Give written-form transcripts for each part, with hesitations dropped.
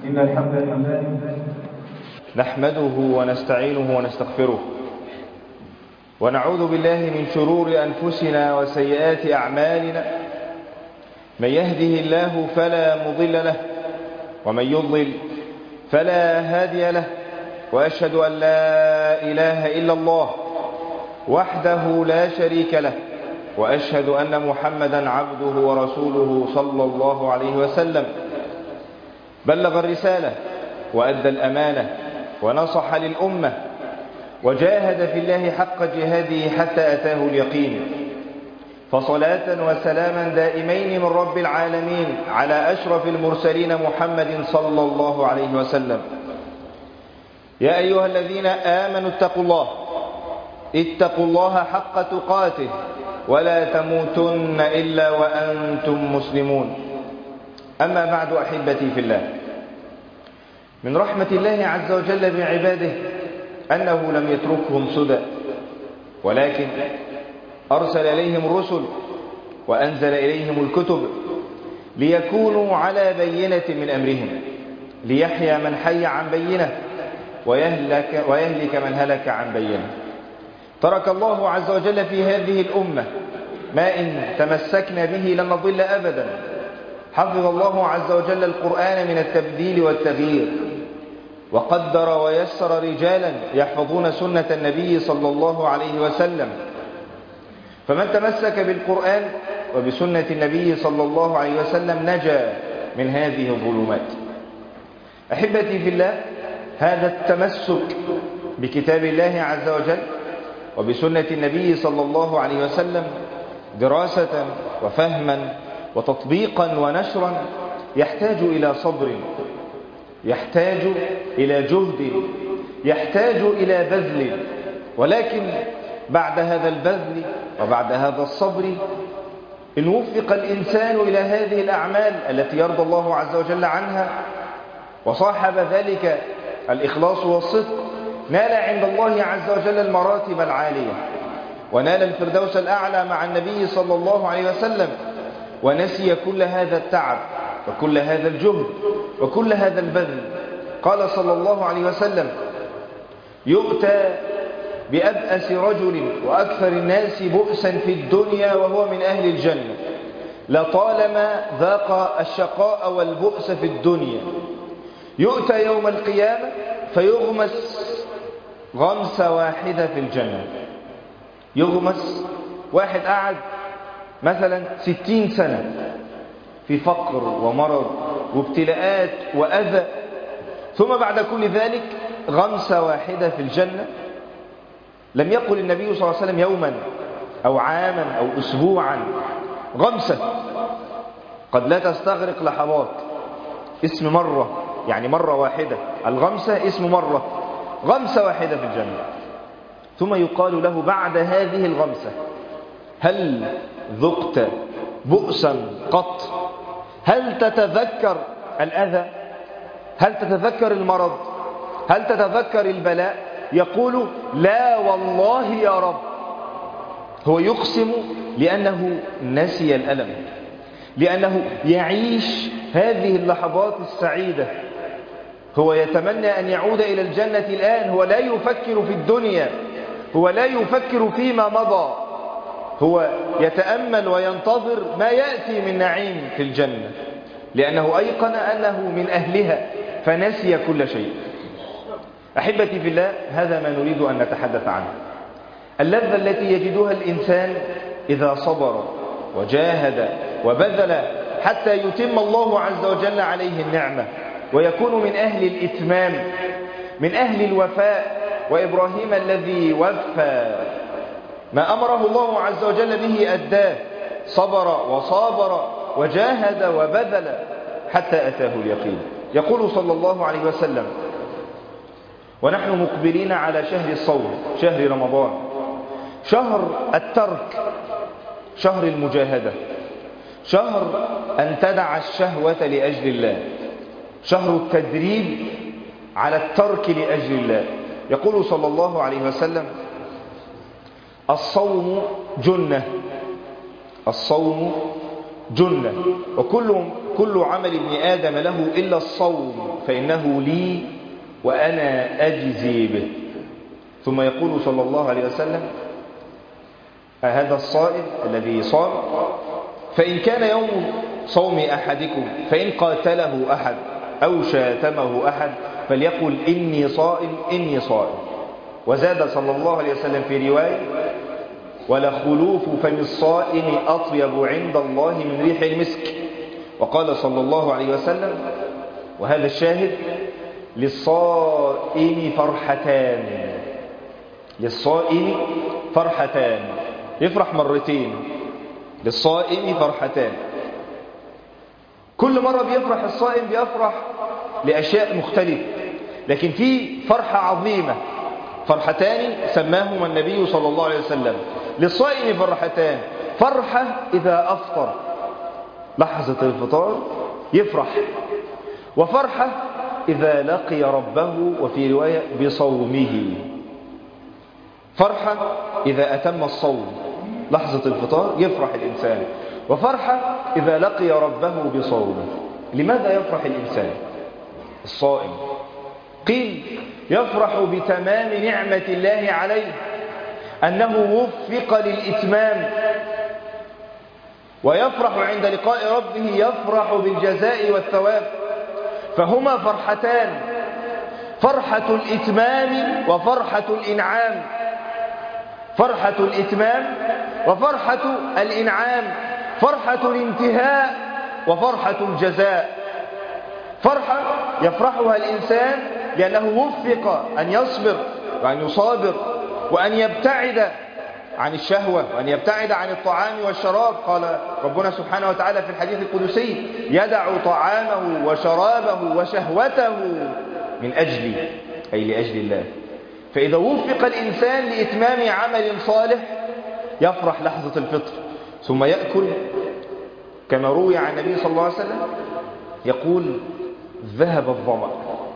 إن الحمد لله نحمده ونستعينه ونستغفره ونعوذ بالله من شرور أنفسنا وسيئات أعمالنا. من يهده الله فلا مضل له ومن يضلل فلا هادي له، وأشهد أن لا إله إلا الله وحده لا شريك له، وأشهد أن محمدا عبده ورسوله صلى الله عليه وسلم. بلغ الرسالة وأدى الأمانة ونصح للأمة وجاهد في الله حق جهاده حتى أتاه اليقين. فصلاة وسلاما دائمين من رب العالمين على أشرف المرسلين محمد صلى الله عليه وسلم. يا أيها الذين آمنوا اتقوا الله حق تقاته ولا تموتن إلا وأنتم مسلمون. أما بعد، أحبتي في الله، من رحمة الله عز وجل بعباده أنه لم يتركهم سدى، ولكن أرسل إليهم الرسل وأنزل إليهم الكتب ليكونوا على بينة من أمرهم، ليحيى من حي عن بينة ويهلك من هلك عن بينة. ترك الله عز وجل في هذه الأمة ما إن تمسكنا به لن نضل أبدا. حفظ الله عز وجل القرآن من التبديل والتغيير، وقدر ويسر رجالا يحفظون سنة النبي صلى الله عليه وسلم. فمن تمسك بالقرآن وبسنة النبي صلى الله عليه وسلم نجا من هذه الظلمات. أحبتي في الله، هذا التمسك بكتاب الله عز وجل وبسنة النبي صلى الله عليه وسلم دراسة وفهما وتطبيقا ونشرا يحتاج إلى صبر، يحتاج إلى جهد، يحتاج إلى بذل. ولكن بعد هذا البذل وبعد هذا الصبر، إن وفق الإنسان إلى هذه الأعمال التي يرضى الله عز وجل عنها وصاحب ذلك الإخلاص والصدق، نال عند الله عز وجل المراتب العالية، ونال الفردوس الأعلى مع النبي صلى الله عليه وسلم، ونسي كل هذا التعب وكل هذا الجهد وكل هذا البذل. قال صلى الله عليه وسلم: يؤتى بأبأس رجل وأكثر الناس بؤسا في الدنيا وهو من أهل الجنة، لطالما ذاق الشقاء والبؤس في الدنيا. يؤتى يوم القيامة فيغمس غمسة واحدة في الجنة. يغمس واحد قعد مثلا 60 سنة في فقر ومرض وابتلاءات وأذى، ثم بعد كل ذلك غمسة واحدة في الجنة. لم يقل النبي صلى الله عليه وسلم يوما أو عاما أو أسبوعا، غمسة قد لا تستغرق لحظات. اسم مرة، يعني مرة واحدة. الغمسة اسم مرة، غمسة واحدة في الجنة. ثم يقال له بعد هذه الغمسة: هل ذقت بؤسا قط؟ هل تتذكر الأذى؟ هل تتذكر المرض؟ هل تتذكر البلاء؟ يقول: لا والله يا رب. هو يقسم لأنه نسي الألم، لأنه يعيش هذه اللحظات السعيدة. هو يتمنى أن يعود إلى الجنة الآن. هو لا يفكر في الدنيا، هو لا يفكر فيما مضى، هو يتأمل وينتظر ما يأتي من نعيم في الجنة، لأنه أيقن أنه من أهلها فنسي كل شيء. أحبتي في الله، هذا ما نريد أن نتحدث عنه. اللذة التي يجدها الإنسان إذا صبر وجاهد وبذل حتى يتم الله عز وجل عليه النعمة ويكون من أهل الإتمام، من أهل الوفاء. وإبراهيم الذي وفى ما أمره الله عز وجل به أداه، صبر وصابر وجاهد وبذل حتى أتاه اليقين. يقول صلى الله عليه وسلم: ونحن مقبلين على شهر الصوم، شهر رمضان، شهر الترك، شهر المجاهدة، شهر أن تدع الشهوة لأجل الله، شهر التدريب على الترك لأجل الله. يقول صلى الله عليه وسلم: الصوم جنة، الصوم جنة، وكل عمل ابن آدم له إلا الصوم فإنه لي وأنا أجزي به. ثم يقول صلى الله عليه وسلم: هذا الصائم الذي صام فإن كان يوم صوم أحدكم فإن قاتله أحد أو شاتمه أحد فليقل إني صائم إني صائم. وزاد صلى الله عليه وسلم في رواية: ولخلوف فم الصائم أطيب عند الله من ريح المسك. وقال صلى الله عليه وسلم، وهذا الشاهد: للصائم فرحتان. للصائم فرحتان، يفرح مرتين. للصائم فرحتان، كل مرة بيفرح الصائم بيفرح لأشياء مختلفة، لكن في فرحة عظيمة، فرحتان سماهما النبي صلى الله عليه وسلم. للصائم فرحتان: فرحة إذا أفطر، لحظة الفطار يفرح، وفرحة إذا لقي ربه، وفي رواية بصومه. فرحة إذا أتم الصوم، لحظة الفطار يفرح الإنسان، وفرحة إذا لقي ربه بصومه. لماذا يفرح الإنسان الصائم؟ قيل: يفرح بتمام نعمة الله عليه، أنه وفق للإتمام، ويفرح عند لقاء ربه، يفرح بالجزاء والثواب. فهما فرحتان: فرحة الإتمام وفرحة الإنعام. فرحة الإتمام وفرحة الإنعام، فرحة الانتهاء وفرحة الجزاء. فرحة يفرحها الإنسان لأنه وفق أن يصبر وأن يصابر وأن يبتعد عن الشهوة وأن يبتعد عن الطعام والشراب. قال ربنا سبحانه وتعالى في الحديث القدسي: يدع طعامه وشرابه وشهوته من أجلي، أي لأجل الله. فإذا وفق الإنسان لإتمام عمل صالح يفرح لحظة الفطر، ثم يأكل كما روي عن النبي صلى الله عليه وسلم يقول: ذهب الظمأ،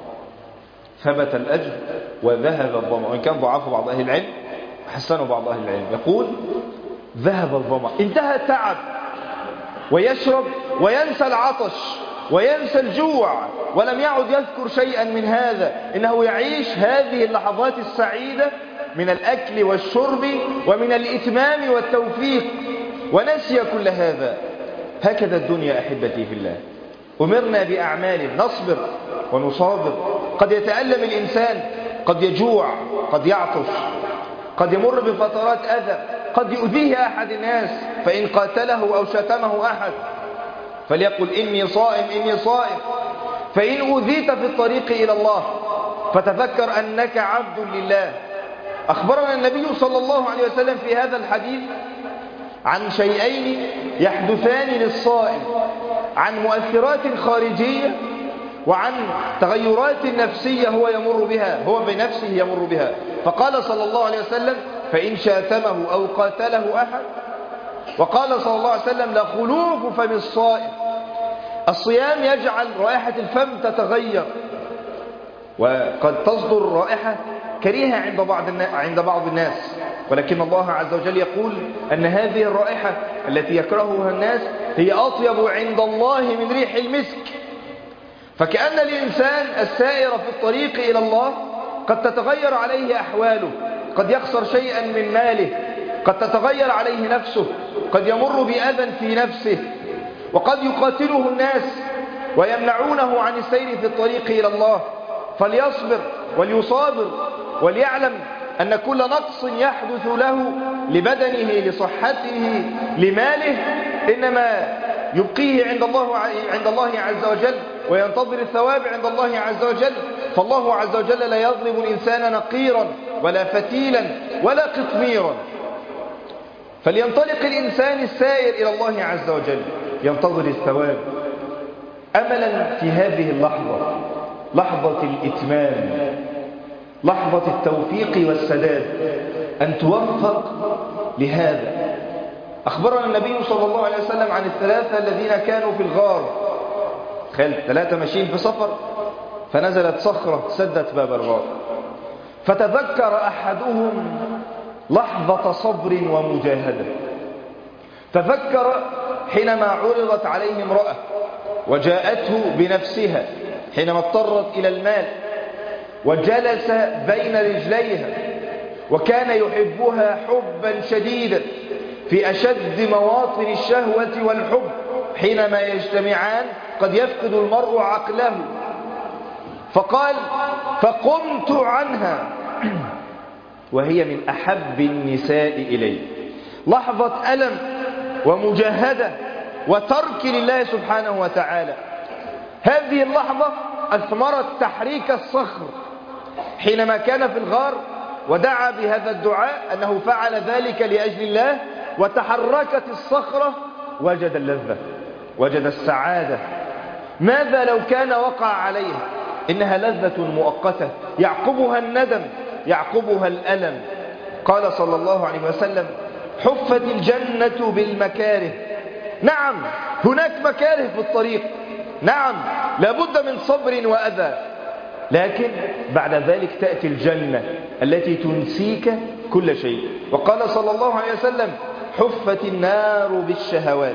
ثبت الأجر وذهب الظمأ. وإن كان ضعفه بعض أهل العلم، حسنه بعض أهل العلم، يقول: ذهب الظمأ، انتهى التعب، ويشرب وينسى العطش وينسى الجوع، ولم يعد يذكر شيئا من هذا، إنه يعيش هذه اللحظات السعيدة من الأكل والشرب ومن الإتمام والتوفيق، ونسي كل هذا. هكذا الدنيا أحبتي في الله، أمرنا بأعمال نصبر ونصابر. قد يتألم الإنسان، قد يجوع، قد يعطش، قد يمر بفترات أذى، قد يؤذيه أحد الناس، فإن قاتله أو شتمه أحد فليقل: إني صائم إني صائم. فإن أوذيت في الطريق إلى الله فتذكر أنك عبد لله. أخبرنا النبي صلى الله عليه وسلم في هذا الحديث عن شيئين يحدثان للصائم، عن مؤثرات خارجية وعن تغيرات نفسية هو بنفسه يمر بها. فقال صلى الله عليه وسلم: فإن شاتمه أو قاتله أحد. وقال صلى الله عليه وسلم: لخلوف فم الصائم. الصيام يجعل رائحة الفم تتغير، وقد تصدر رائحة كريهة عند بعض الناس، ولكن الله عز وجل يقول أن هذه الرائحة التي يكرهها الناس هي أطيب عند الله من ريح المسك. فكأن الإنسان السائر في الطريق إلى الله قد تتغير عليه أحواله، قد يخسر شيئا من ماله، قد تتغير عليه نفسه، قد يمر بأذى في نفسه، وقد يقاتله الناس ويمنعونه عن السير في الطريق إلى الله. فليصبر وليصابر وليعلم أن كل نقص يحدث له لبدنه، لصحته، لماله، إنما يبقيه عند الله عز وجل، وينتظر الثواب عند الله عز وجل. فالله عز وجل لا يظلم الإنسان نقيرا ولا فتيلا ولا قطميرا. فلينطلق الإنسان السائر إلى الله عز وجل ينتظر الثواب، أملا في هذه اللحظة، لحظة الإتمام، لحظة التوفيق والسداد، أن توفق لهذا. أخبرنا النبي صلى الله عليه وسلم عن الثلاثة الذين كانوا في الغار. ثلاثة ماشيين في سفر، فنزلت صخرة سدت باب الغار، فتذكر أحدهم لحظة صبر ومجاهدة، تذكر حينما عرضت عليه امرأة وجاءته بنفسها حينما اضطرت إلى المال، وجلس بين رجليها وكان يحبها حبا شديدا في أشد مواطن الشهوة والحب، حينما يجتمعان قد يفقد المرء عقله. فقال: فقمت عنها وهي من أحب النساء إلي. لحظة ألم ومجاهدة وترك لله سبحانه وتعالى. هذه اللحظة أثمرت تحريك الصخر حينما كان في الغار ودعا بهذا الدعاء أنه فعل ذلك لأجل الله، وتحركت الصخرة، وجد اللذة، وجد السعادة. ماذا لو كان وقع عليها؟ إنها لذة مؤقتة يعقبها الندم، يعقبها الألم. قال صلى الله عليه وسلم: حفت الجنة بالمكاره. نعم، هناك مكاره في الطريق، نعم لابد من صبر وأذى، لكن بعد ذلك تأتي الجنة التي تنسيك كل شيء. وقال صلى الله عليه وسلم: حفت النار بالشهوات.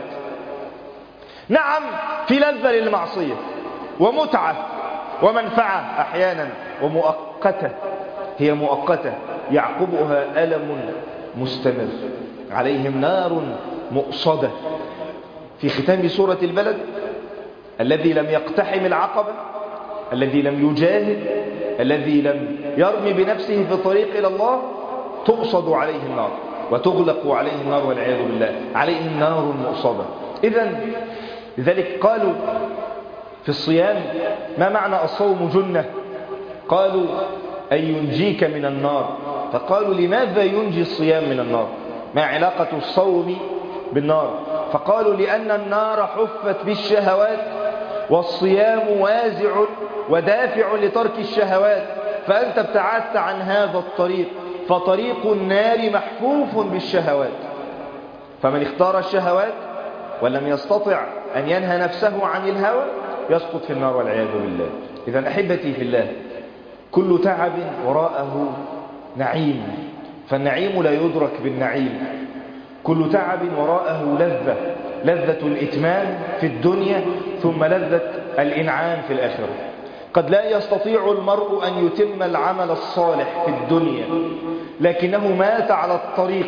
نعم، في لذة للمعصية ومتعة ومنفعة أحيانا ومؤقتة، هي مؤقتة يعقبها ألم مستمر. عليهم نار مؤصدة. في ختام سورة البلد: الذي لم يقتحم العقبة، الذي لم يجاهد، الذي لم يرمي بنفسه في طريق إلى الله، تؤصد عليه النار وتغلق عليه النار والعياذ بالله. عليهم نار مؤصدة. لذلك قالوا في الصيام: ما معنى الصوم جنة؟ قالوا: أن ينجيك من النار. فقالوا: لماذا ينجي الصيام من النار؟ ما علاقة الصوم بالنار؟ فقالوا: لأن النار حفت بالشهوات، والصيام وازع ودافع لترك الشهوات، فأنت ابتعدت عن هذا الطريق، فطريق النار محفوف بالشهوات. فمن اختار الشهوات ولم يستطع أن ينهى نفسه عن الهوى يسقط في النار والعياذ بالله. إذن أحبتي في الله، كل تعب وراءه نعيم، فالنعيم لا يدرك بالنعيم. كل تعب وراءه لذة، لذة الإتمام في الدنيا ثم لذة الإنعام في الآخرة. قد لا يستطيع المرء أن يتم العمل الصالح في الدنيا لكنه مات على الطريق،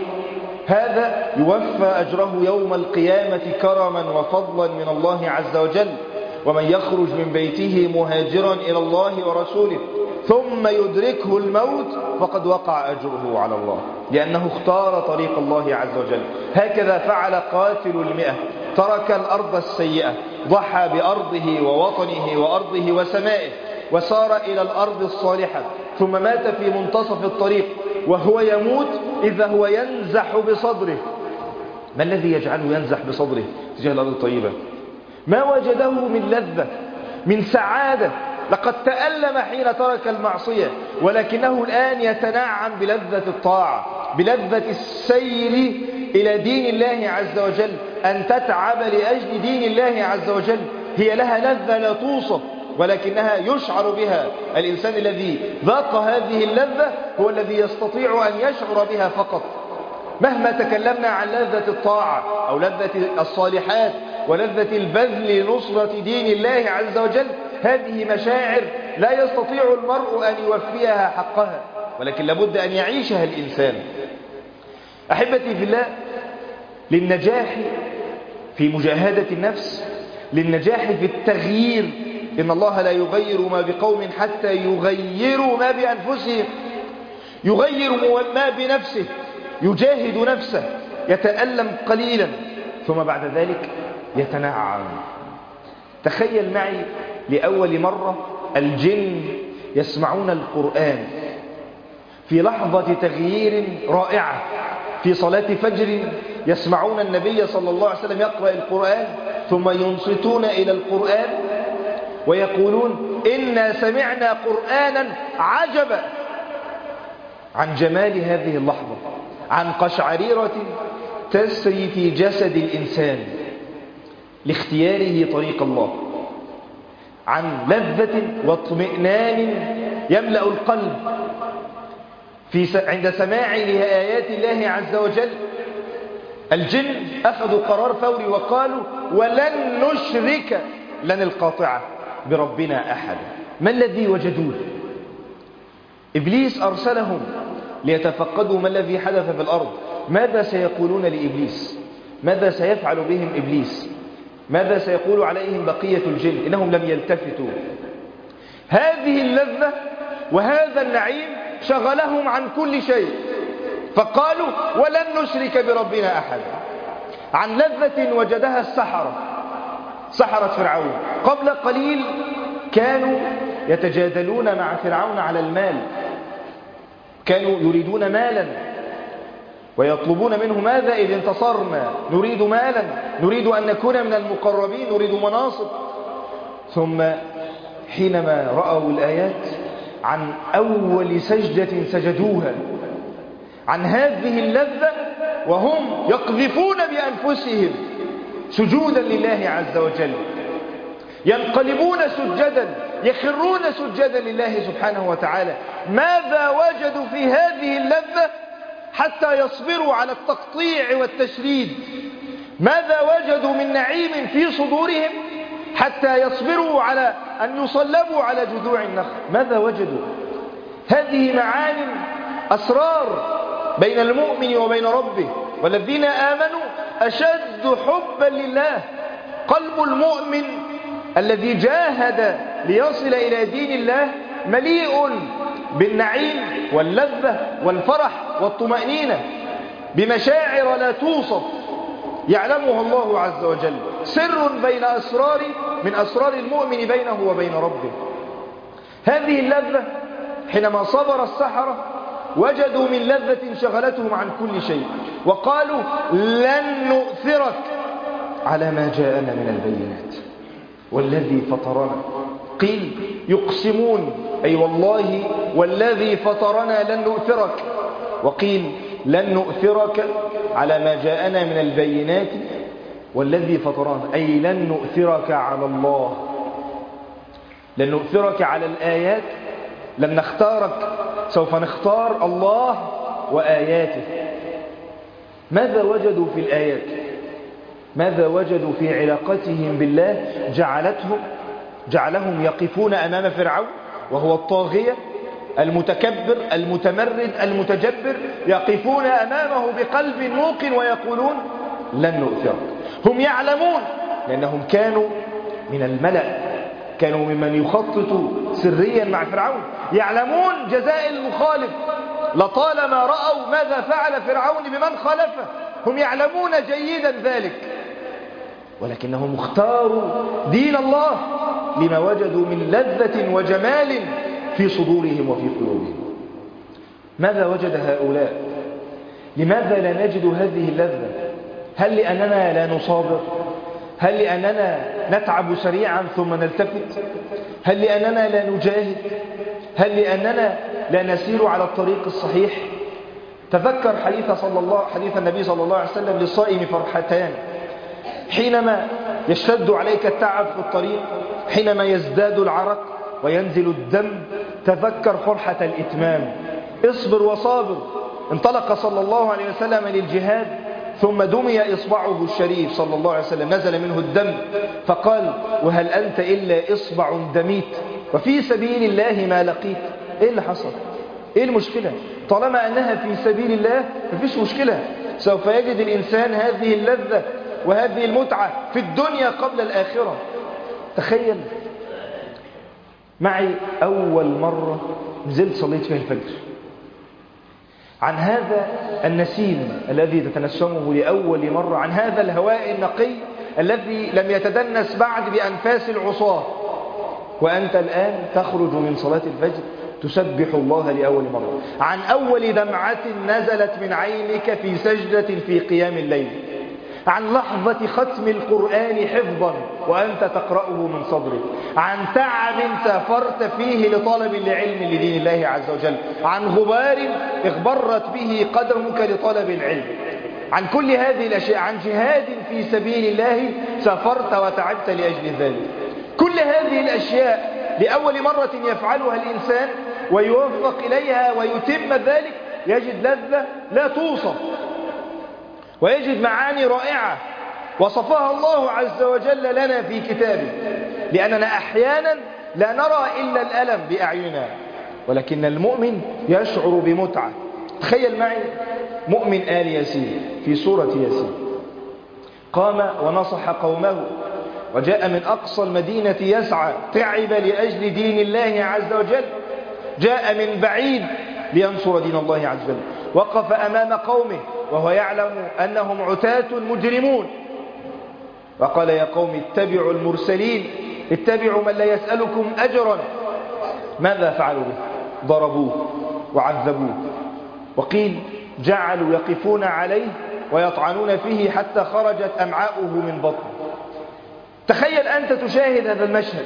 هذا يوفى أجره يوم القيامة كرما وفضلا من الله عز وجل. ومن يخرج من بيته مهاجرا إلى الله ورسوله ثم يدركه الموت فقد وقع أجره على الله، لأنه اختار طريق الله عز وجل. هكذا فعل قاتل 100، ترك الأرض السيئة، ضحى بأرضه ووطنه وأرضه وسمائه، وسار إلى الأرض الصالحة، ثم مات في منتصف الطريق وهو يموت إذا هو ينزح بصدره. ما الذي يجعله ينزح بصدره تجاه الأرض الطيبة؟ ما وجده من لذة، من سعادة. لقد تألم حين ترك المعصية، ولكنه الآن يتنعم بلذة الطاعة، بلذة السير إلى دين الله عز وجل. أن تتعب لأجل دين الله عز وجل هي لها لذة لا توصف، ولكنها يشعر بها. الإنسان الذي ذاق هذه اللذة هو الذي يستطيع أن يشعر بها فقط. مهما تكلمنا عن لذة الطاعة أو لذة الصالحات ولذة البذل لنصرة دين الله عز وجل، هذه مشاعر لا يستطيع المرء أن يوفيها حقها، ولكن لابد أن يعيشها الإنسان. أحبتي في الله، للنجاح في مجاهدة النفس، للنجاح في التغيير، إن الله لا يغير ما بقوم حتى يغيروا ما بأنفسهم. يغير ما بنفسه، يجاهد نفسه، يتألم قليلا ثم بعد ذلك يتنعم. تخيل معي لأول مرة الجن يسمعون القرآن في لحظة تغيير رائعة. في صلاة فجر يسمعون النبي صلى الله عليه وسلم يقرأ القرآن ثم ينصتون إلى القرآن ويقولون: إنا سمعنا قرآنا عجبا. عن جمال هذه اللحظة، عن قشعريرة تسري في جسد الإنسان لاختياره طريق الله، عن لذة واطمئنان يملأ القلب عند سماع لآيات الله عز وجل. الجن أخذوا قرار فوري وقالوا ولن نشرك لن القاطعة بربنا أحد. ما الذي وجدوه؟ إبليس أرسلهم ليتفقدوا ما الذي حدث في الأرض. ماذا سيقولون لإبليس؟ ماذا سيفعل بهم إبليس؟ ماذا سيقول عليهم بقية الجن؟ إنهم لم يلتفتوا. هذه اللذة وهذا النعيم شغلهم عن كل شيء، فقالوا ولن نشرك بربنا أحد. عن لذة وجدها سحرة فرعون. قبل قليل كانوا يتجادلون مع فرعون على المال، كانوا يريدون مالا ويطلبون منه ماذا إذ انتصرنا، نريد مالا، نريد أن نكون من المقربين، نريد مناصب. ثم حينما رأوا الآيات عن أول سجدة سجدوها، عن هذه اللذة وهم يقذفون بأنفسهم سجودا لله عز وجل، ينقلبون سجدا، يخرون سجدا لله سبحانه وتعالى. ماذا وجدوا في هذه اللذة حتى يصبروا على التقطيع والتشريد؟ ماذا وجدوا من نعيم في صدورهم حتى يصبروا على أن يصلبوا على جذوع النخل؟ ماذا وجدوا؟ هذه معاني أسرار بين المؤمن وبين ربه. والذين آمنوا أشد حبا لله. قلب المؤمن الذي جاهد ليصل إلى دين الله مليء بالنعيم واللذة والفرح والطمأنينة، بمشاعر لا توصف يعلمها الله عز وجل. سر بين أسرار من أسرار المؤمن بينه وبين ربه. هذه اللذة حينما صبر السحرة وجدوا من لذة شغلتهم عن كل شيء، وقالوا لن نؤثرك على ما جاءنا من البينات والذي فطرنا. قيل يقسمون أي والله والذي فطرنا لن نؤثرك، وقيل لن نؤثرك على ما جاءنا من البينات والذي فطرنا، أي لن نؤثرك على الله، لن نؤثرك على الآيات، لن نختارك، سوف نختار الله وآياته. ماذا وجدوا في الآيات؟ ماذا وجدوا في علاقتهم بالله جعلهم يقفون أمام فرعون وهو الطاغية المتكبر المتمرد المتجبر، يقفون أمامه بقلب موقن ويقولون لن نؤثرك. هم يعلمون لأنهم كانوا من الملأ، كانوا ممن يخطط سريا مع فرعون، يعلمون جزاء المخالف. لطالما رأوا ماذا فعل فرعون بمن خالفه، هم يعلمون جيدا ذلك، ولكنهم اختاروا دين الله لما وجدوا من لذة وجمال في صدورهم وفي قلوبهم. ماذا وجد هؤلاء؟ لماذا لا نجد هذه اللذة؟ هل لأننا لا نصابر؟ هل لأننا نتعب سريعا ثم نلتفت؟ هل لأننا لا نجاهد؟ هل لأننا لا نسير على الطريق الصحيح؟ تذكر حديث النبي صلى الله عليه وسلم للصائم فرحتان: حينما يشتد عليك التعب في الطريق، حينما يزداد العرق وينزل الدم، تذكر فرحة الإتمام. اصبر وصابر. انطلق صلى الله عليه وسلم للجهاد ثم دمي إصبعه الشريف صلى الله عليه وسلم، نزل منه الدم، فقال: وهل أنت إلا إصبع دميت وفي سبيل الله ما لقيت؟ إيه اللي حصل؟ إيه المشكلة؟ طالما أنها في سبيل الله مفيش مشكلة، سوف يجد الإنسان هذه اللذة وهذه المتعة في الدنيا قبل الآخرة. تخيل معي أول مرة نزلت صليت فيها الفجر، عن هذا النسيم الذي تتنسمه لأول مرة، عن هذا الهواء النقي الذي لم يتدنس بعد بأنفاس العصاة، وأنت الآن تخرج من صلاة الفجر تسبح الله لأول مرة، عن أول دمعة نزلت من عينك في سجدة في قيام الليل، عن لحظة ختم القرآن حفظا وأنت تقرأه من صدرك، عن تعب سافرت فيه لطلب العلم لدين الله عز وجل، عن غبار اغبرت به قدمك لطلب العلم، عن كل هذه الأشياء، عن جهاد في سبيل الله سافرت وتعبت لأجل ذلك. كل هذه الأشياء لأول مرة يفعلها الإنسان ويوفق إليها ويتم ذلك، يجد لذة لا توصف. ويجد معاني رائعة وصفها الله عز وجل لنا في كتابه، لأننا أحيانا لا نرى إلا الألم بأعيننا، ولكن المؤمن يشعر بمتعة. تخيل معي مؤمن آل ياسين في سورة ياسين، قام ونصح قومه وجاء من أقصى المدينة يسعى، تعب لأجل دين الله عز وجل، جاء من بعيد لينصر دين الله عز وجل، وقف أمام قومه وهو يعلم أنهم عتاة مجرمون، وقال يا قوم اتبعوا المرسلين، اتبعوا من لا يسألكم أجرا. ماذا فعلوا به؟ ضربوه وعذبوه، وقيل جعلوا يقفون عليه ويطعنون فيه حتى خرجت أمعاؤه من بطنه. تخيل أنت تشاهد هذا المشهد،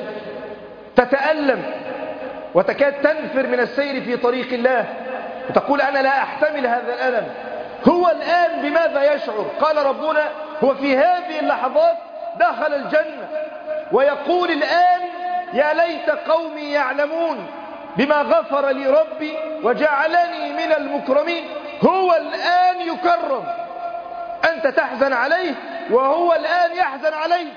تتألم وتكاد تنفر من السير في طريق الله، وتقول أنا لا أحتمل هذا الألم. هو الآن بماذا يشعر؟ قال ربنا هو في هذه اللحظات دخل الجنة ويقول الآن يا ليت قومي يعلمون بما غفر لي ربي وجعلني من المكرمين. هو الآن يكرم، أنت تحزن عليه وهو الآن يحزن عليك،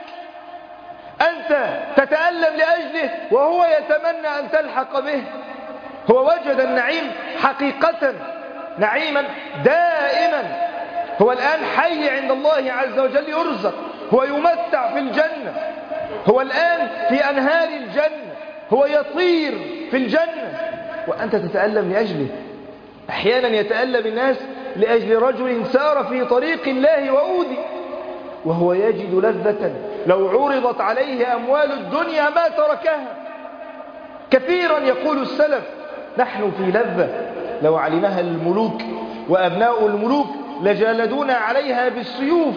أنت تتألم لأجله وهو يتمنى أن تلحق به. هو وجد النعيم حقيقة، نعيما دائما. هو الآن حي عند الله عز وجل يرزق، هو يمتع في الجنة، هو الآن في أنهار الجنة، هو يطير في الجنة، وأنت تتألم لأجله. أحيانا يتألم الناس لأجل رجل سار في طريق الله وأوذي، وهو يجد لذة لو عرضت عليه أموال الدنيا ما تركها. كثيرا يقول السلف نحن في لذة لو علمها الملوك وأبناء الملوك لجالدونا عليها بالسيوف.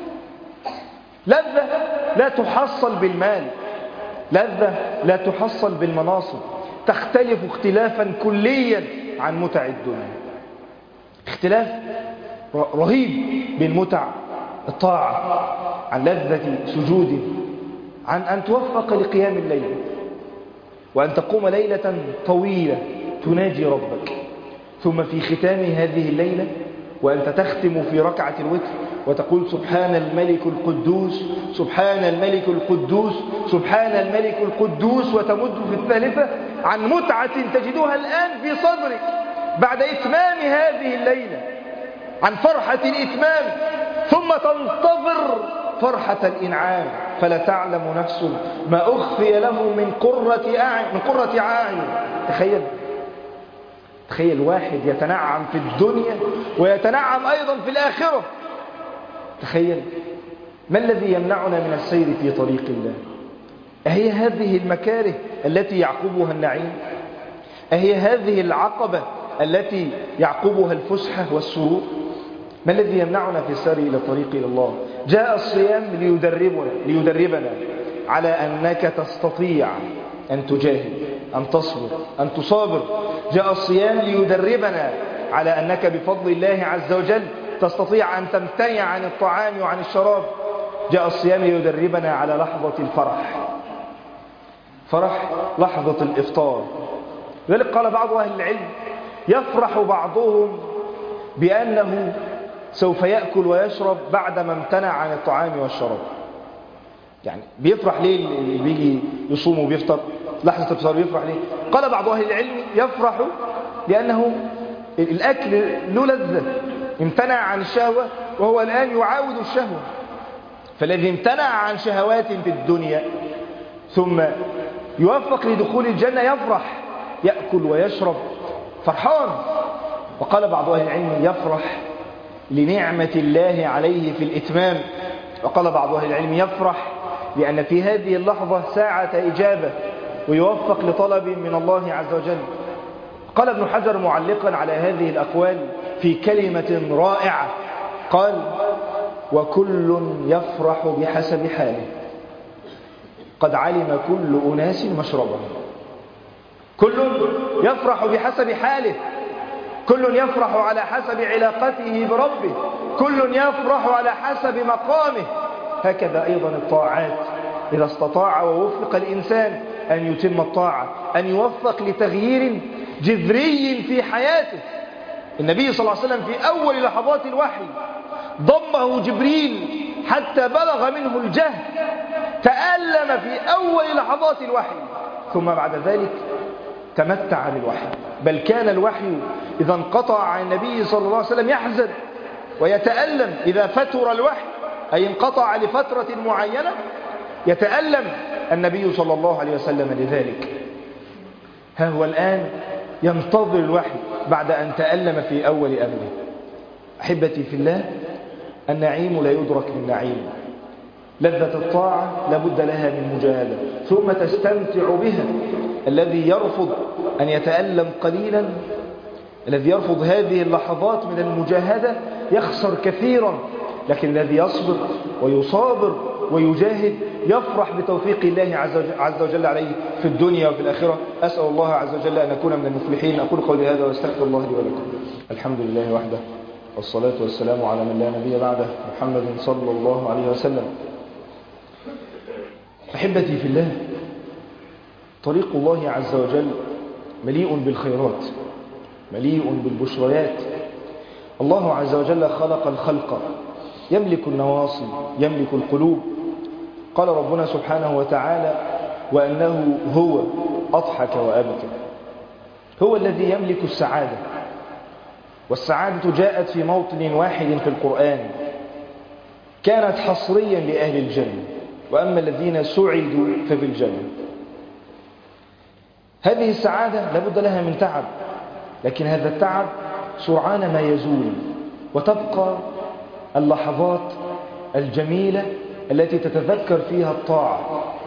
لذة لا تحصل بالمال، لذة لا تحصل بالمناصب، تختلف اختلافا كليا عن متع الدنيا. اختلاف رهيب بين متع الطاعة، عن لذة سجود، عن أن توفق لقيام الليل، وأن تقوم ليلة طويلة تناجي ربك، ثم في ختام هذه الليلة وأنت تختم في ركعة الوتر وتقول سبحان الملك القدوس، سبحان الملك القدوس، سبحان الملك القدوس، وتمد في الثالثة عن متعة تجدها الآن في صدرك بعد إتمام هذه الليلة، عن فرحة الإتمام، ثم تنتظر فرحة الإنعام، فلا تعلم نفس ما أخفي له من قرة أعين. تخيل واحد يتنعم في الدنيا ويتنعم أيضا في الآخرة. تخيل ما الذي يمنعنا من السير في طريق الله؟ أهي هذه المكاره التي يعقبها النعيم؟ أهي هذه العقبة التي يعقبها الفسحة والسرور؟ ما الذي يمنعنا في السير إلى طريق إلى الله؟ جاء الصيام ليدربنا على أنك تستطيع أن تجاهد، أن تصبر، أن تصابر. جاء الصيام ليدربنا على أنك بفضل الله عز وجل تستطيع أن تمتنع عن الطعام وعن الشراب. جاء الصيام ليدربنا على لحظة الفرح، فرح لحظة الإفطار. لذلك قال بعض أهل العلم يفرح بعضهم بأنه سوف يأكل ويشرب بعدما امتنع عن الطعام والشراب. يعني بيفرح ليه اللي بيجي يصوم وبيفطر لحظة الإفطار؟ بيفرح ليه؟ قال بعض أهل العلم يفرح لأنه الأكل له لذة، امتنع عن الشهوة وهو الآن يعاود الشهوة. فالذي امتنع عن شهوات في الدنيا ثم يوفق لدخول الجنة يفرح، يأكل ويشرب فرحان. وقال بعض أهل العلم يفرح لنعمة الله عليه في الإتمام. وقال بعض أهل العلم يفرح لأن في هذه اللحظة ساعة إجابة ويوفق لطلب من الله عز وجل. قال ابن حجر معلقا على هذه الأقوال في كلمة رائعة، قال وكل يفرح بحسب حاله، قد علم كل أناس مشربهم. كل يفرح بحسب حاله، كل يفرح على حسب علاقته بربه، كل يفرح على حسب مقامه. هكذا أيضا الطاعات، إذا استطاع ووفق الإنسان أن يتم الطاعة، أن يوفق لتغيير جذري في حياته. النبي صلى الله عليه وسلم في أول لحظات الوحي ضمه جبريل حتى بلغ منه الجهد، تألم في أول لحظات الوحي، ثم بعد ذلك تمتع بالوحي. بل كان الوحي إذا انقطع عن النبي صلى الله عليه وسلم يحزن ويتألم. إذا فتر الوحي أي انقطع لفترة معينة يتألم النبي صلى الله عليه وسلم لذلك. ها هو الآن ينتظر الوحي بعد أن تألم في أول أمره. أحبتي في الله، النعيم لا يدرك بالنعيم. لذة الطاعة لابد لها من مجاهدة ثم تستمتع بها. الذي يرفض أن يتألم قليلا، الذي يرفض هذه اللحظات من المجاهدة يخسر كثيرا، لكن الذي يصبر ويصابر ويجاهد يفرح بتوفيق الله عز وجل عليه في الدنيا وفي الآخرة. أسأل الله عز وجل أن أكون من المفلحين. أقول قولي هذا واستغفر الله لي ولكم. الحمد لله وحده، والصلاة والسلام على من لا نبي بعده، محمد صلى الله عليه وسلم. أحبتي في الله، طريق الله عز وجل مليء بالخيرات، مليء بالبشريات. الله عز وجل خلق الخلق، يملك النواصي، يملك القلوب. قال ربنا سبحانه وتعالى: وأنه هو أضحك وأبكى. هو الذي يملك السعادة، والسعادة جاءت في موطن واحد في القرآن، كانت حصريا لأهل الجنة، وأما الذين سعدوا ففي الجنة. هذه السعادة لابد لها من تعب، لكن هذا التعب سرعان ما يزول، وتبقى اللحظات الجميلة التي تتذكر فيها الطاعة.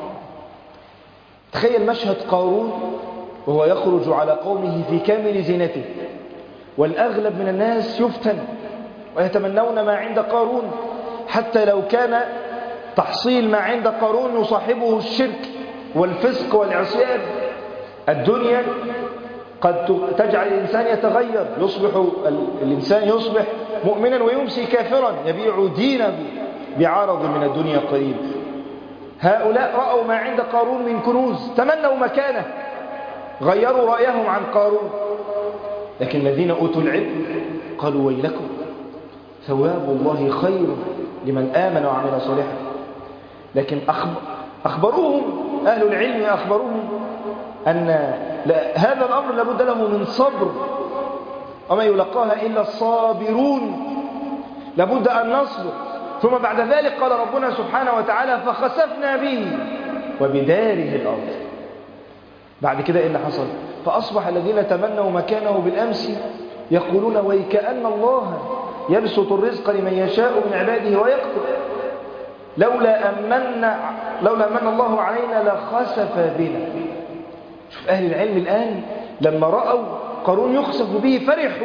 تخيل مشهد قارون وهو يخرج على قومه في كامل زينته، والأغلب من الناس يفتن ويتمنون ما عند قارون، حتى لو كان تحصيل ما عند قارون يصاحبه الشرك والفسق والعصيان. الدنيا قد تجعل الإنسان يتغير، الإنسان يصبح مؤمنا ويمسي كافرا، يبيع دينه بعرض من الدنيا قريب. هؤلاء رأوا ما عند قارون من كنوز، تمنوا مكانه، غيروا رأيهم عن قارون. لكن الذين أوتوا العلم قالوا: ويلكم ثواب الله خير لمن آمن وعمل صالحا. لكن أخبروهم أهل العلم، أخبروهم أن هذا الأمر لابد له من صبر، وما يلقاها إلا الصابرون. لابد أن نصبر. ثم بعد ذلك قال ربنا سبحانه وتعالى: فخسفنا به وبداره الأرض. بعد كده إيه اللي حصل؟ فأصبح الذين تمنوا مكانه بالأمس يقولون: ويكأن الله يبسط الرزق لمن يشاء من عباده ويقدر لولا من الله علينا لخسف بنا. شوف أهل العلم الآن لما رأوا قارون يخسف به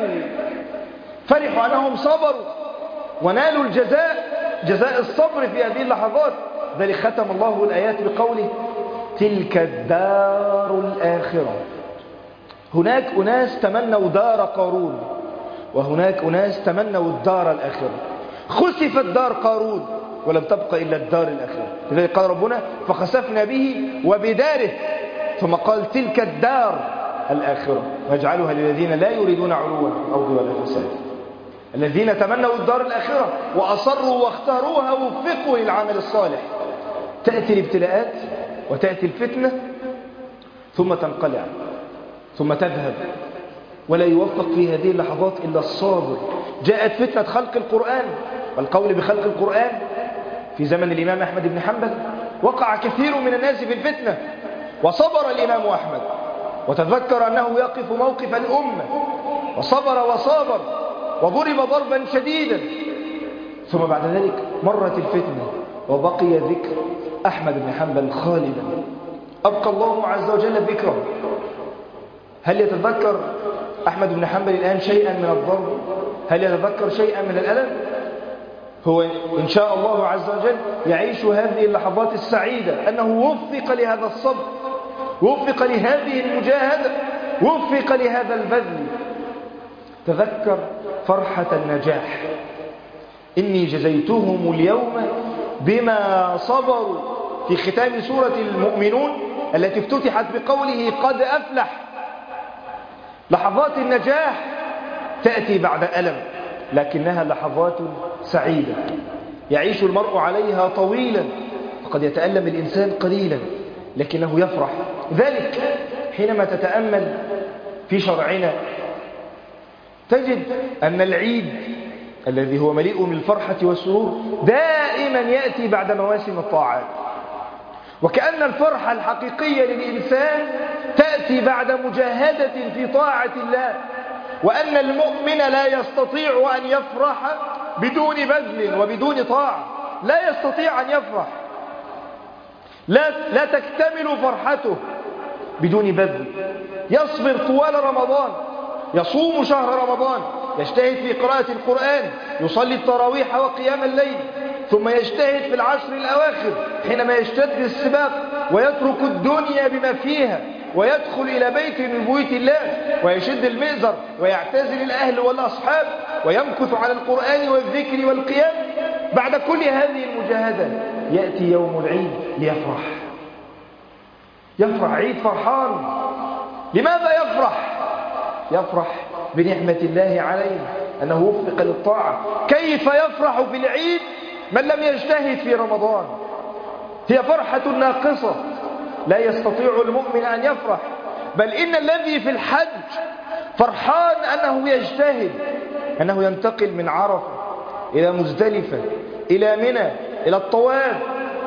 فرحوا أنهم صبروا ونالوا جزاء الصبر في هذه اللحظات. ذلك ختم الله الآيات بقوله: تلك الدار الآخرة. هناك أناس تمنوا دار قارون، وهناك أناس تمنوا الدار الآخرة. خسفت دار قارون ولم تبقى إلا الدار الآخرة. لذلك قال ربنا: فخسفنا به وبداره، ثم قال: تلك الدار الآخرة نجعلها للذين لا يريدون علوا في الأرض ولا فساد. الذين تمنوا الدار الآخرة وأصروا واختاروها وفقوا للعمل الصالح. تأتي الابتلاءات وتأتي الفتنة ثم تنقلع ثم تذهب، ولا يوفق في هذه اللحظات إلا الصابر. جاءت فتنة خلق القرآن والقول بخلق القرآن في زمن الإمام أحمد بن حنبل. وقع كثير من الناس في الفتنة، وصبر الإمام أحمد وتذكر أنه يقف موقف الأمة، وصبر وصابر وضرب ضربا شديدا. ثم بعد ذلك مرت الفتنة وبقي ذكر أحمد بن حنبل خالدا، أبقى الله عز وجل ذكره. هل يتذكر أحمد بن حنبل الآن شيئا من الضرب؟ هل يتذكر شيئا من الألم؟ هو إن شاء الله عز وجل يعيش هذه اللحظات السعيدة أنه وفق لهذا الصبر، وفق لهذه المجاهدة، وفق لهذا البذل. تذكر فرحة النجاح: إني جزيتهم اليوم بما صبروا، في ختام سورة المؤمنون التي افتتحت بقوله: قد أفلح. لحظات النجاح تأتي بعد ألم، لكنها لحظات سعيدة يعيش المرء عليها طويلا، وقد يتألم الإنسان قليلا لكنه يفرح. ذلك حينما تتأمل في شرعنا تجد أن العيد الذي هو مليء من الفرحة والسرور دائما يأتي بعد مواسم الطاعات، وكأن الفرحة الحقيقية للإنسان تأتي بعد مجاهدة في طاعة الله، وأن المؤمن لا يستطيع أن يفرح بدون بذل وبدون طاعة، لا يستطيع أن يفرح، لا تكتمل فرحته بدون بذل. يصبر طوال رمضان، يصوم شهر رمضان، يجتهد في قراءة القرآن، يصلي التراويح وقيام الليل، ثم يجتهد في العشر الأواخر حينما يشتد السباق ويترك الدنيا بما فيها ويدخل إلى بيت من بيوت الله ويشد المئزر ويعتزل الأهل والأصحاب ويمكث على القرآن والذكر والقيام. بعد كل هذه المجاهدة يأتي يوم العيد ليفرح، يفرح عيد فرحان. لماذا يفرح؟ يفرح بنعمة الله عليه أنه وفق للطاعة. كيف يفرح في العيد من لم يجتهد في رمضان؟ هي فرحة ناقصة، لا يستطيع المؤمن أن يفرح. بل إن الذي في الحج فرحان أنه يجتهد، أنه ينتقل من عرفة إلى مزدلفة إلى منى إلى الطواف،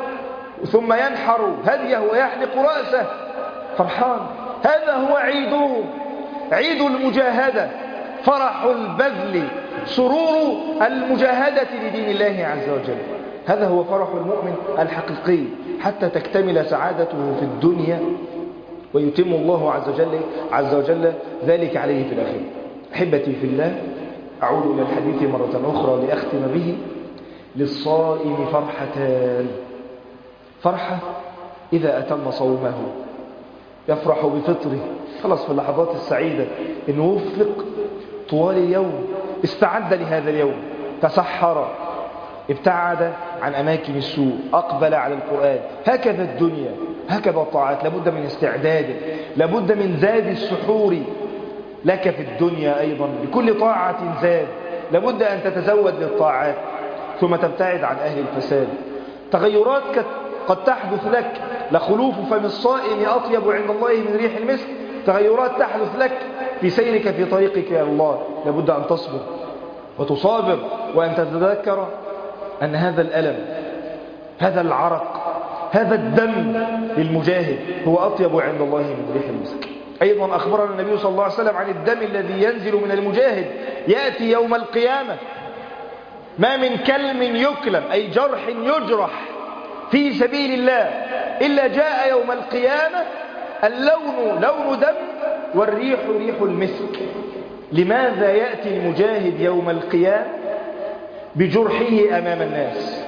ثم ينحر هديه ويحلق رأسه، فرحان. هذا هو عيده، عيد المجاهدة، فرح البذل، سرور المجاهدة لدين الله عز وجل. هذا هو فرح المؤمن الحقيقي حتى تكتمل سعادته في الدنيا ويتم الله عز وجل ذلك عليه في الآخرة. أحبتي في الله، أعود إلى الحديث مرة أخرى لأختم به. للصائم فرحتان: فرحة إذا أتم صومه، يفرح بفطره، خلص في اللحظات السعيدة إنه وفق طوال اليوم، استعد لهذا اليوم، تسحر، ابتعد عن أماكن السوء، أقبل على القرآن. هكذا الدنيا، هكذا الطاعات، لابد من استعداد، لابد من زاد السحور لك في الدنيا أيضا. لكل طاعة زاد، لابد أن تتزود للطاعات ثم تبتعد عن أهل الفساد. تغيرات قد تحدث لك، لخلوف فم الصائم أطيب عند الله من ريح المسك. تغيرات تحدث لك في سيرك في طريقك إلى الله، لابد أن تصبر وتصابر، وأن تتذكر أن هذا الألم، هذا العرق، هذا الدم للمجاهد هو أطيب عند الله من ريح المسك. أيضا أخبرنا النبي صلى الله عليه وسلم عن الدم الذي ينزل من المجاهد يأتي يوم القيامة. ما من كلم يكلم، أي جرح يجرح في سبيل الله، إلا جاء يوم القيامة اللون لون دم والريح ريح المسك. لماذا يأتي المجاهد يوم القيامة بجرحه أمام الناس؟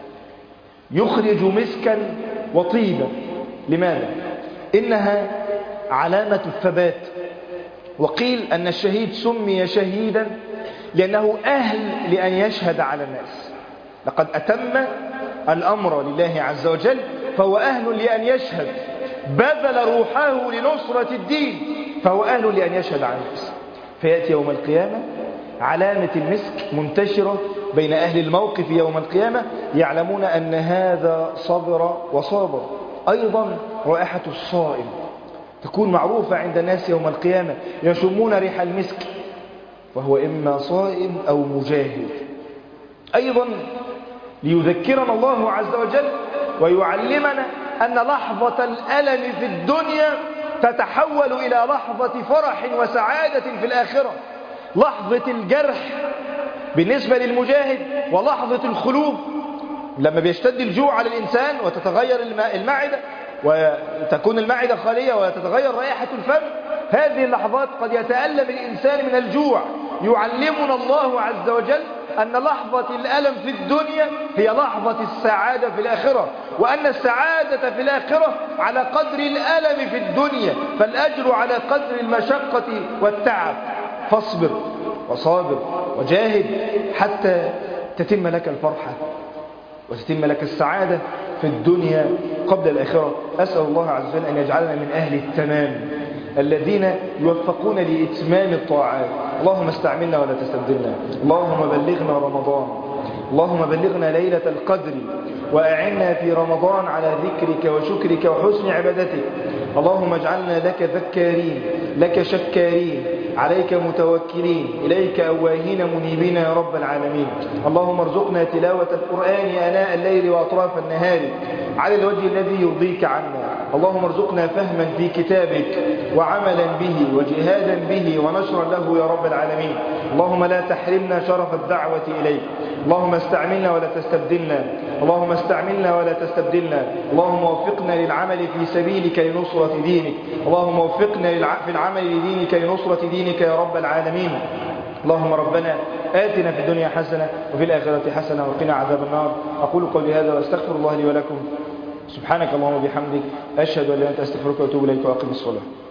يخرج مسكا وطيبا. لماذا؟ إنها علامة الثبات. وقيل أن الشهيد سمي شهيدا لأنه أهل لأن يشهد على الناس. لقد أتم الأمر لله عز وجل، فهو أهل لأن يشهد، بذل روحه لنصرة الدين، فهو أهل لأن يشهد على الناس. فيأتي يوم القيامة علامة المسك منتشرة بين أهل الموقف يوم القيامة، يعلمون أن هذا صبر وصابر. أيضا رائحة الصائم تكون معروفة عند الناس يوم القيامة، يشمون ريح المسك، وهو إما صائم أو مجاهد. أيضا ليذكرنا الله عز وجل ويعلمنا أن لحظة الألم في الدنيا تتحول إلى لحظة فرح وسعادة في الآخرة. لحظة الجرح بالنسبة للمجاهد ولحظة الخلوف لما بيشتد الجوع على الإنسان وتتغير المعدة وتكون المعدة خالية وتتغير رائحة الفم، هذه اللحظات قد يتألم الإنسان من الجوع. يعلمنا الله عز وجل أن لحظة الألم في الدنيا هي لحظة السعادة في الآخرة، وأن السعادة في الآخرة على قدر الألم في الدنيا، فالأجر على قدر المشقة والتعب. فاصبر وصابر وجاهد حتى تتم لك الفرحة وتتم لك السعادة في الدنيا قبل الآخرة. أسأل الله عز وجل أن يجعلنا من أهل التمام الذين يوفقون لإتمام الطاعات. اللهم استعملنا ولا تستبدلنا، اللهم بلغنا رمضان اللهم بلغنا ليلة القدر وأعنا في رمضان على ذكرك وشكرك وحسن عبادتك. اللهم اجعلنا لك ذكارين لك شكارين عليك متوكلين إليك أواهين منيبين يا رب العالمين. اللهم ارزقنا تلاوة القرآن آناء الليل وأطراف النهار على الوجه الذي يرضيك عنا. اللهم ارزقنا فهما في كتابك وعملا به وجهادا به ونشرا له يا رب العالمين. اللهم لا تحرمنا شرف الدعوة إليك. اللهم استعملنا ولا تستبدلنا. اللهم استعملنا ولا تستبدلنا. اللهم وفقنا للعمل في سبيلك لنصرة دينك. اللهم وفقنا في العمل لدينك لنصرة دينك يا رب العالمين. اللهم ربنا آتنا في الدنيا حسنة وفي الآخرة حسنة وقنا عذاب النار. أقول قولي هذا وأستغفر الله لي ولكم. سبحانك اللهم وبحمدك أشهد أن لا إله إلا أنت أستغفرك وأتوب إليك وأقم الصلاة.